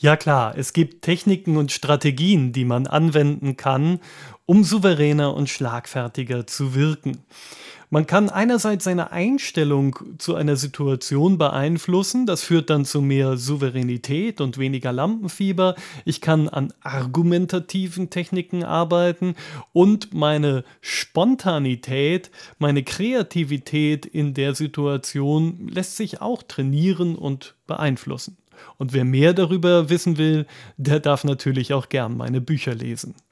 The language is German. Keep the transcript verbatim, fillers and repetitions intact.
Ja klar, es gibt Techniken und Strategien, die man anwenden kann, um souveräner und schlagfertiger zu wirken. Man kann einerseits seine Einstellung zu einer Situation beeinflussen, das führt dann zu mehr Souveränität und weniger Lampenfieber. Ich kann an argumentativen Techniken arbeiten und meine Spontanität, meine Kreativität in der Situation lässt sich auch trainieren und beeinflussen. Und wer mehr darüber wissen will, der darf natürlich auch gern meine Bücher lesen.